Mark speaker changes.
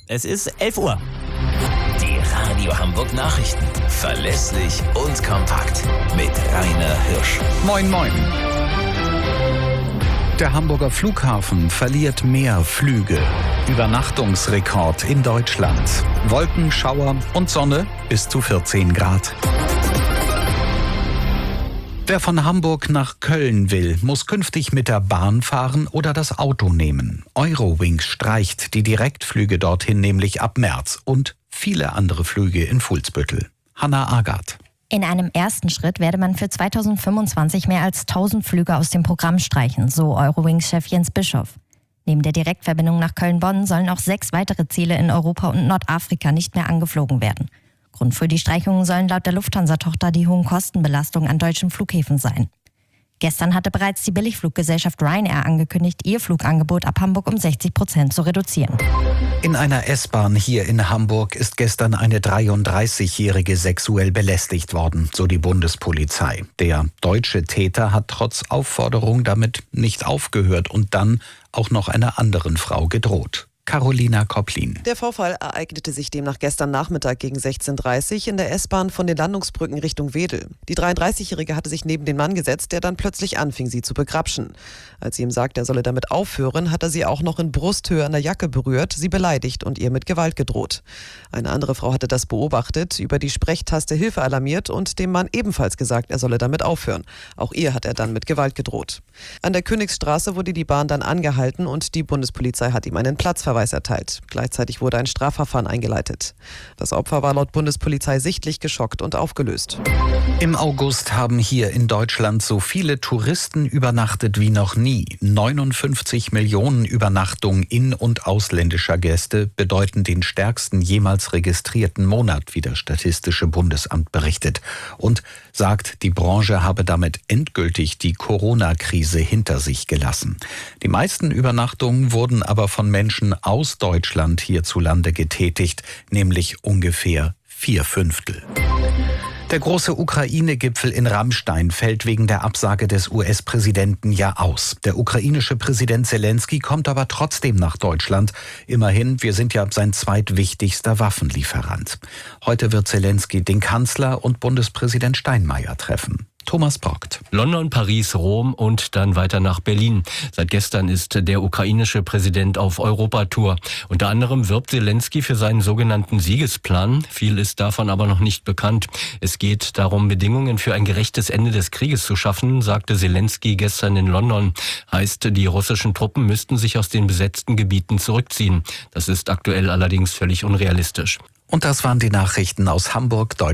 Speaker 1: Es ist 11 Uhr.
Speaker 2: Die Radio Hamburg Nachrichten. Verlässlich und kompakt. Mit Rainer Hirsch.
Speaker 3: Moin, moin. Der Hamburger Flughafen verliert mehr Flüge. Übernachtungsrekord in Deutschland. Wolken, Schauer und Sonne bis zu 14 Grad. Wer von Hamburg nach Köln will, muss künftig mit der Bahn fahren oder das Auto nehmen. Eurowings streicht die Direktflüge dorthin nämlich ab März und viele andere Flüge in Fuhlsbüttel. Hanna Agath.
Speaker 4: In einem ersten Schritt werde man für 2025 mehr als 1000 Flüge aus dem Programm streichen, so Eurowings-Chef Jens Bischoff. Neben der Direktverbindung nach Köln-Bonn sollen auch 6 weitere Ziele in Europa und Nordafrika nicht mehr angeflogen werden. Grund für die Streichungen sollen laut der Lufthansa-Tochter die hohen Kostenbelastungen an deutschen Flughäfen sein. Gestern hatte bereits die Billigfluggesellschaft Ryanair angekündigt, ihr Flugangebot ab Hamburg um 60% zu reduzieren.
Speaker 3: In einer S-Bahn hier in Hamburg ist gestern eine 33-Jährige sexuell belästigt worden, so die Bundespolizei. Der deutsche Täter hat trotz Aufforderung damit nicht aufgehört und dann auch noch einer anderen Frau gedroht. Carolina Kopplin.
Speaker 5: Der Vorfall ereignete sich demnach gestern Nachmittag gegen 16:30 Uhr in der S-Bahn von den Landungsbrücken Richtung Wedel. Die 33-Jährige hatte sich neben den Mann gesetzt, der dann plötzlich anfing, sie zu begrapschen. Als sie ihm sagte, er solle damit aufhören, hat er sie auch noch in Brusthöhe an der Jacke berührt, sie beleidigt und ihr mit Gewalt gedroht. Eine andere Frau hatte das beobachtet, über die Sprechtaste Hilfe alarmiert und dem Mann ebenfalls gesagt, er solle damit aufhören. Auch ihr hat er dann mit Gewalt gedroht. An der Königsstraße wurde die Bahn dann angehalten und die Bundespolizei hat ihm einen Platzverweis erteilt. Gleichzeitig wurde ein Strafverfahren eingeleitet. Das Opfer war laut Bundespolizei sichtlich geschockt und aufgelöst.
Speaker 3: Im August haben hier in Deutschland so viele Touristen übernachtet wie noch nie. 59 Millionen Übernachtungen in- und ausländischer Gäste bedeuten den stärksten jemals registrierten Monat, wie das Statistische Bundesamt berichtet. Und sagt, die Branche habe damit endgültig die Corona-Krise hinter sich gelassen. Die meisten Übernachtungen wurden aber von Menschen aus Deutschland hierzulande getätigt, nämlich ungefähr 4/5. Der große Ukraine-Gipfel in Ramstein fällt wegen der Absage des US-Präsidenten ja aus. Der ukrainische Präsident Zelensky kommt aber trotzdem nach Deutschland. Immerhin, wir sind ja sein zweitwichtigster Waffenlieferant. Heute wird Zelensky den Kanzler und Bundespräsident Steinmeier treffen. Thomas Brockt.
Speaker 6: London, Paris, Rom und dann weiter nach Berlin. Seit gestern ist der ukrainische Präsident auf Europatour. Unter anderem wirbt Zelensky für seinen sogenannten Siegesplan. Viel ist davon aber noch nicht bekannt. Es geht darum, Bedingungen für ein gerechtes Ende des Krieges zu schaffen, sagte Zelensky gestern in London. Heißt, die russischen Truppen müssten sich aus den besetzten Gebieten zurückziehen. Das ist aktuell allerdings völlig unrealistisch.
Speaker 3: Und das waren die Nachrichten aus Hamburg, Deutschland.